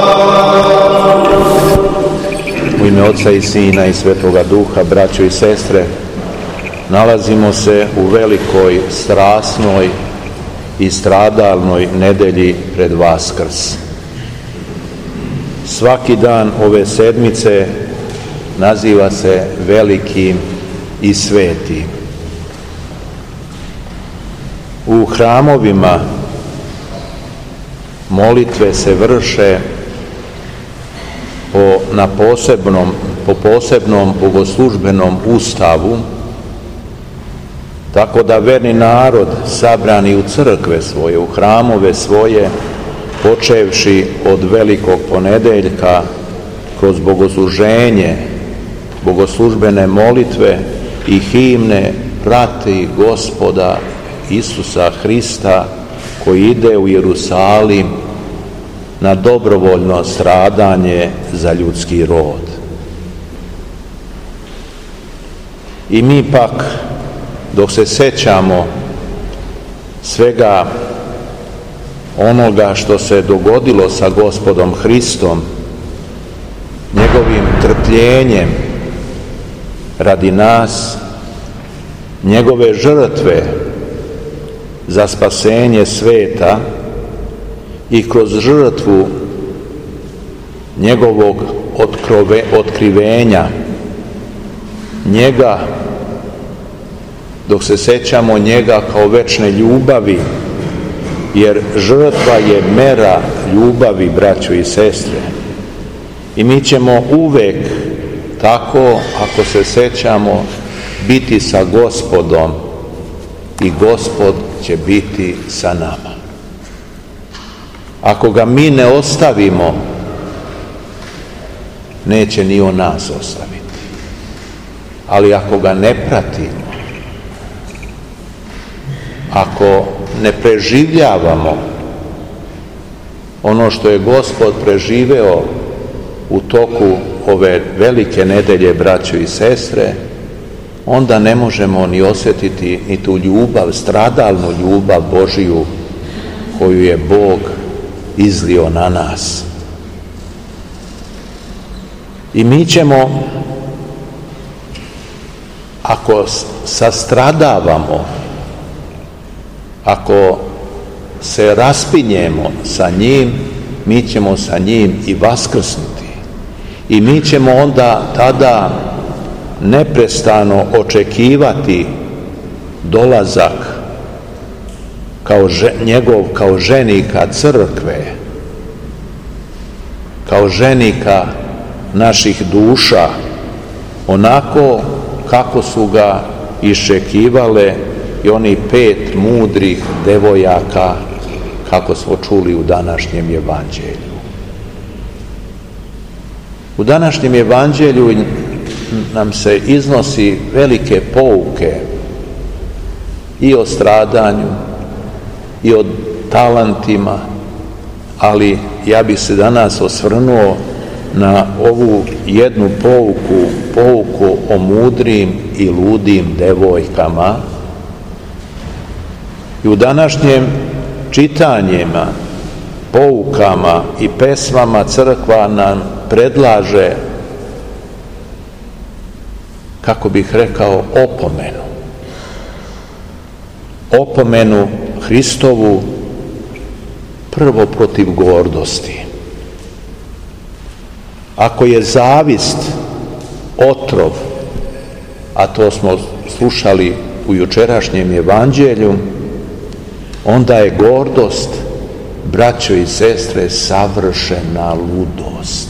U ime Oca i Sina i Svetoga Duha, braćo i sestre, nalazimo se u velikoj, strasnoj i stradalnoj nedelji pred Vaskrs. Svaki dan ove sedmice naziva se velikim i svetim. U hramovima molitve se vrše po posebnom bogoslužbenom ustavu, tako da verni narod sabrani u crkve svoje, u hramove svoje, počevši od Velikog ponedeljka kroz bogosluženje, bogoslužbene molitve i himne prati Gospoda Isusa Hrista koji ide u Jerusalim na dobrovoljno stradanje za ljudski rod. I mi pak, dok se sećamo svega onoga što se dogodilo sa Gospodom Hristom, njegovim trpljenjem radi nas, njegove žrtve za spasenje sveta i kroz žrtvu njegovog otkrivenja, njega, dok se sećamo njega kao večne ljubavi, jer žrtva je mera ljubavi, braćo i sestre. I mi ćemo uvek tako, ako se sećamo, biti sa Gospodom i Gospod će biti sa nama. Ako ga mi ne ostavimo, neće ni on nas ostaviti. Ali ako ga ne pratimo, ako ne preživljavamo ono što je Gospod preživeo u toku ove velike nedelje, braćo i sestre, onda ne možemo ni osjetiti ni tu ljubav, stradalnu ljubav Božiju koju je Bog izlio na nas. I mi ćemo, ako sastradavamo, ako se raspinjemo sa njim, mi ćemo sa njim i vaskrsnuti. I mi ćemo onda tada neprestano očekivati dolazak kao ženika crkve, kao ženika naših duša, onako kako su ga iščekivale i oni 5 mudrih devojaka, kako smo čuli u današnjem evanđelju. U današnjem evanđelju nam se iznosi velike pouke i o stradanju i o talentima, ali ja bih se danas osvrnuo na ovu jednu pouku o mudrim i ludim devojkama. I u današnjem čitanjima, poukama i pesmama crkva nam predlaže, kako bih rekao, opomenu Hristovu, prvo protiv gordosti. Ako je zavist otrov, a to smo slušali u jučerašnjem evanđelju, onda je gordost, braćo i sestre, savršena ludost.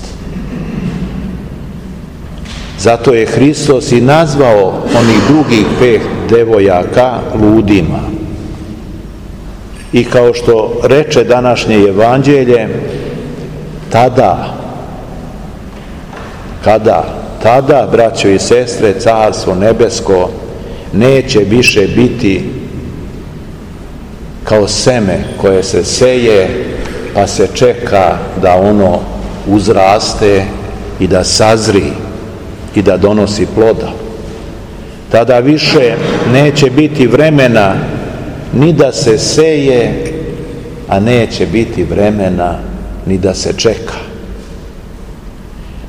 Zato je Hristos i nazvao onih drugih 5 devojaka ludima. I kao što reče današnje evanđelje, tada, braćo i sestre, Carstvo nebesko neće više biti kao seme koje se seje, pa se čeka da ono uzraste i da sazri i da donosi ploda. Tada više neće biti vremena ni da se seje, a neće biti vremena ni da se čeka.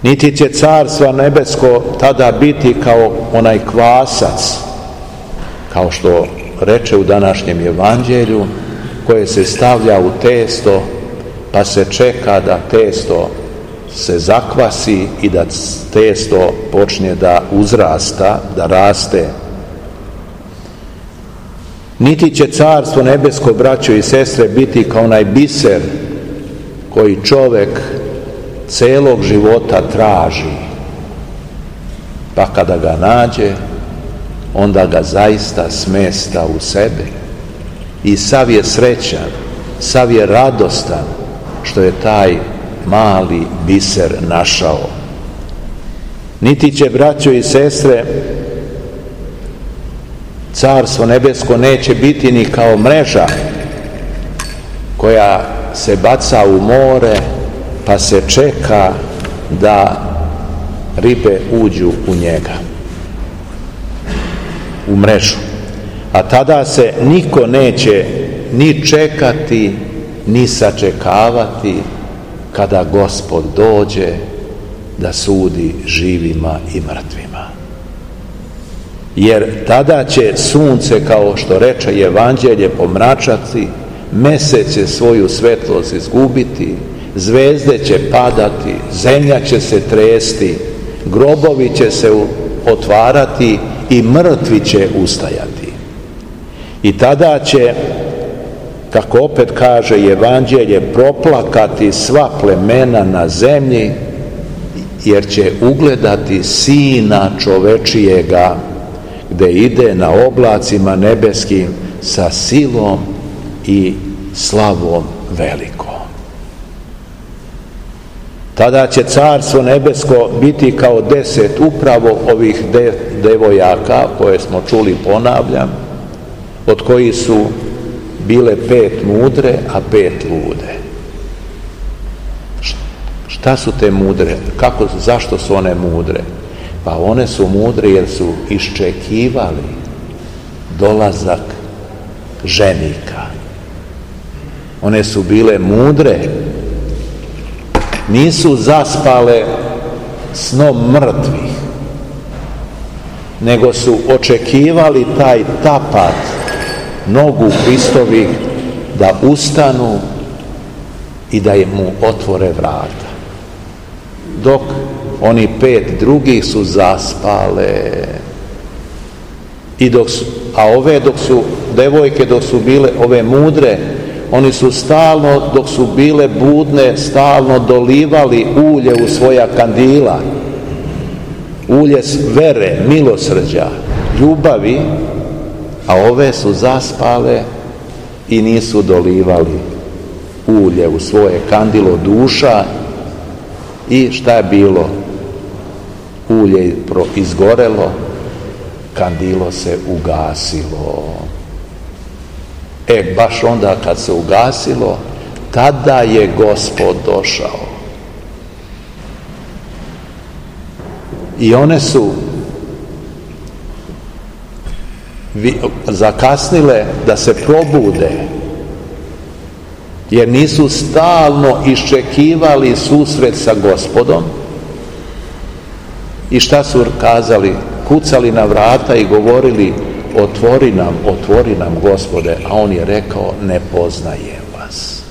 Niti će carstvo nebesko tada biti kao onaj kvasac, kao što reče u današnjem evanđelju, koje se stavlja u testo, pa se čeka da testo se zakvasi i da testo počne da uzrasta, da raste. Niti će carstvo nebesko, braćo i sestre, biti kao onaj biser koji čovjek celog života traži, pa kada ga nađe, onda ga zaista smesta u sebe i sav je srećan, sav je radostan što je taj mali biser našao. Niti će, braćo i sestre, carstvo nebesko neće biti ni kao mreža koja se baca u more pa se čeka da ribe uđu u njega, u mrežu. A tada se niko neće ni čekati, ni sačekavati kada Gospod dođe da sudi živima i mrtvima. Jer tada će sunce, kao što reče evanđelje, pomračati, mesec će svoju svetlost izgubiti, zvezde će padati, zemlja će se tresti, grobovi će se otvarati i mrtvi će ustajati. I tada će, kako opet kaže evanđelje, proplakati sva plemena na zemlji, jer će ugledati Sina čovečijega, gde ide na oblacima nebeskim sa silom i slavom velikom. Tada će carstvo nebesko biti kao 10 upravo ovih devojaka koje smo čuli, ponavljam, od kojih su bile 5 mudre, a 5 lude. Šta su te mudre? Zašto su one mudre? Pa one su mudre jer su iščekivali dolazak ženika. One su bile mudre, nisu zaspale snom mrtvih, nego su očekivali taj tapat nogu Hristovih da ustanu i da mu otvore vrata. Dok oni 5 drugih su zaspale. Dok su devojke, dok su bile ove mudre, oni su stalno, dok su bile budne, stalno dolivali ulje u svoja kandila. Ulje vere, milosrđa, ljubavi, a ove su zaspale i nisu dolivali ulje u svoje kandilo duša. I šta je bilo? Ulje je izgorelo, kandilo se ugasilo. Baš onda kad se ugasilo, tada je Gospod došao. I one su zakasnile da se probude, jer nisu stalno iščekivali susret sa Gospodom. I šta su kazali? Kucali na vrata i govorili: otvori nam Gospode. A on je rekao: ne poznajem vas.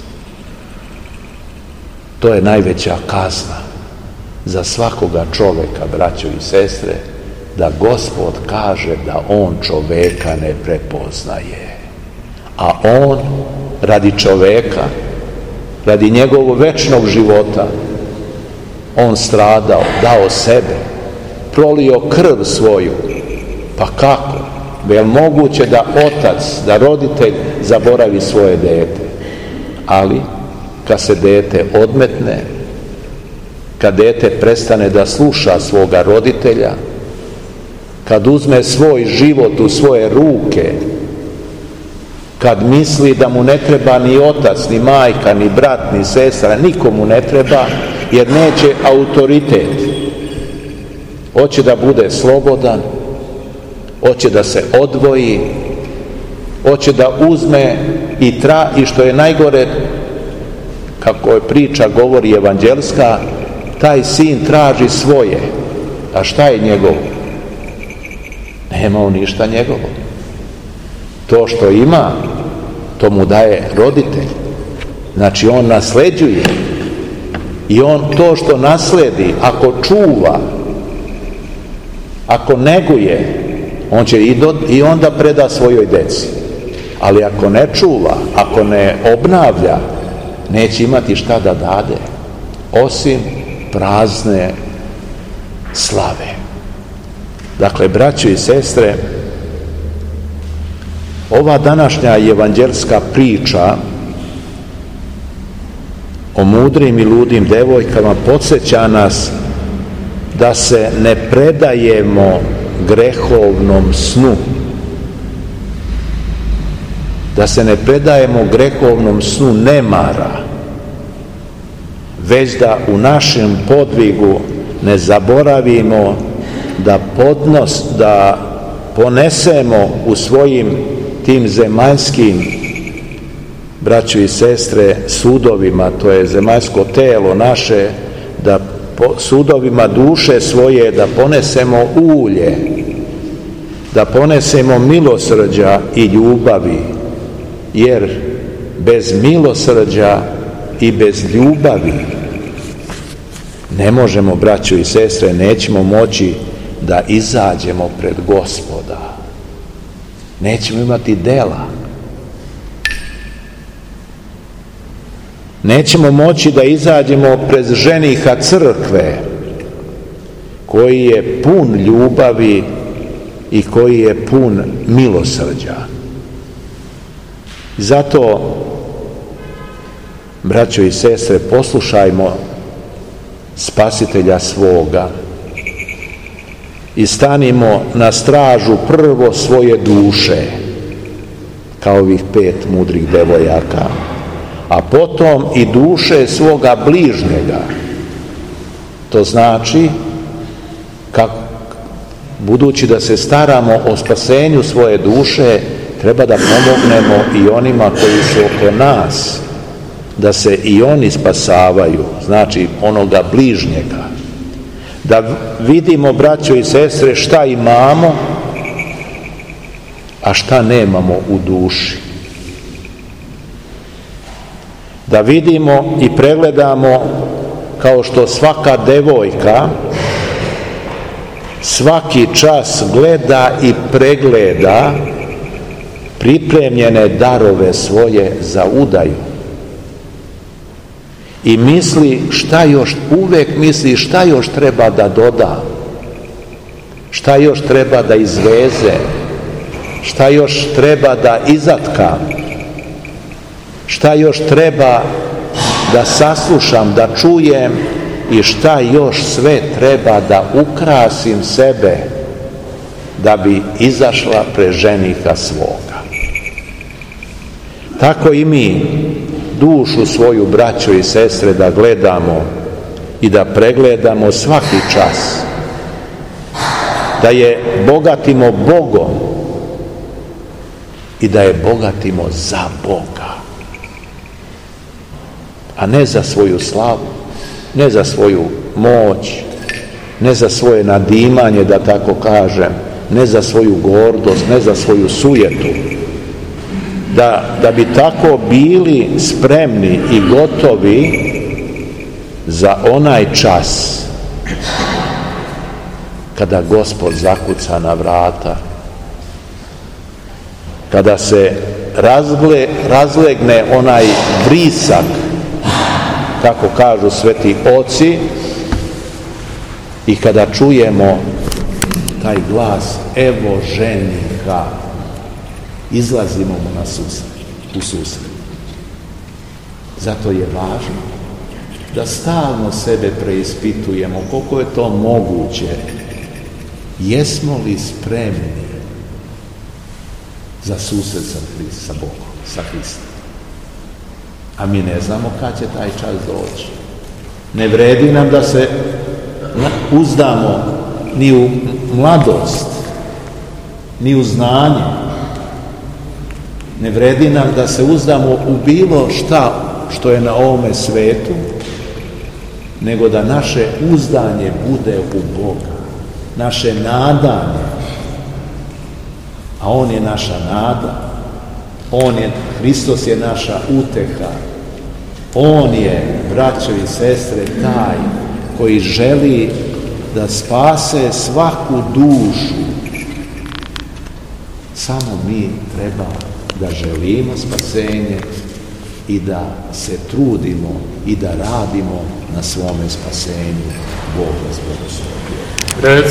To je najveća kazna za svakoga čoveka, braćo i sestre, da Gospod kaže da on čoveka ne prepoznaje. A on radi čoveka, radi njegovog večnog života, on stradao, dao sebe, prolio krv svoju. Pa kako? Je li moguće da otac, da roditelj zaboravi svoje dete? Ali kad se dete odmetne, kad dete prestane da sluša svoga roditelja, kad uzme svoj život u svoje ruke, kad misli da mu ne treba ni otac, ni majka, ni brat, ni sestra, nikomu ne treba, jer neće autoritet. Hoće da bude slobodan, hoće da se odvoji, hoće da uzme i što je najgore, kako je priča govori evanđelska, taj sin traži svoje. A šta je njegovo? Nema on ništa njegovo. To što ima, to mu daje roditelj. Znači on nasleđuje. I on to što nasledi, ako čuva, ako neguje, on će i onda preda svojoj deci. Ali ako ne čuva, ako ne obnavlja, neće imati šta da dade, osim prazne slave. Dakle, braćo i sestre, ova današnja evanđelska priča o mudrim i ludim devojkama podsjeća nas da se ne predajemo grehovnom snu, da se ne predajemo grehovnom snu nemara, već da u našem podvigu ne zaboravimo da ponesemo u svojim tim zemaljskim, braćo i sestre, sudovima, to je zemaljsko telo naše, da sudovima duše svoje da ponesemo ulje, da ponesemo milosrđa i ljubavi, jer bez milosrđa i bez ljubavi ne možemo, braćo i sestre, nećemo moći da izađemo pred Gospoda. Nećemo imati dela. Nećemo moći da izađemo pred ženiha crkve, koji je pun ljubavi i koji je pun milosrđa. Zato, braćo i sestre, poslušajmo Spasitelja svoga i stanimo na stražu prvo svoje duše, kao ovih 5 mudrih devojaka, a potom i duše svoga bližnjega. To znači, budući da se staramo o spasenju svoje duše, treba da pomognemo i onima koji su oko nas, da se i oni spasavaju, znači onoga bližnjega. Da vidimo, braćo i sestre, šta imamo, a šta nemamo u duši. Da vidimo i pregledamo, kao što svaka devojka svaki čas gleda i pregleda pripremljene darove svoje za udaju. I misli uvek misli šta još treba da doda, šta još treba da izveze, šta još treba da izatka, šta još treba da saslušam, da čujem i šta još sve treba da ukrasim sebe da bi izašla pred ženiha svoga. Tako i mi dušu svoju, braćo i sestre, da gledamo i da pregledamo svaki čas, da je bogatimo Bogom i da je bogatimo za Boga, a ne za svoju slavu, ne za svoju moć, ne za svoje nadimanje, da tako kažem, ne za svoju gordost, ne za svoju sujetu. Da bi tako bili spremni i gotovi za onaj čas kada Gospod zakuca na vrata, kada se razlegne onaj vrisak, kako kažu sveti oci, i kada čujemo taj glas, evo ženiha, izlazimo mu u susret. Zato je važno da stalno sebe preispitujemo koliko je to moguće. Jesmo li spremni za susret sa Bogom, sa Hristom? A mi ne znamo kad će taj čas doći. Ne vredi nam da se uzdamo ni u mladost, ni u znanje. Ne vredi nam da se uzdamo u bilo šta što je na ovome svetu, nego da naše uzdanje bude u Boga, naše nadanje, a On je naša nada, Hristos je naša uteha, On je, braćo i sestre, taj koji želi da spase svaku dušu. Samo mi treba da želimo spasenje i da se trudimo i da radimo na svome spasenju. Bog vas blagoslovi.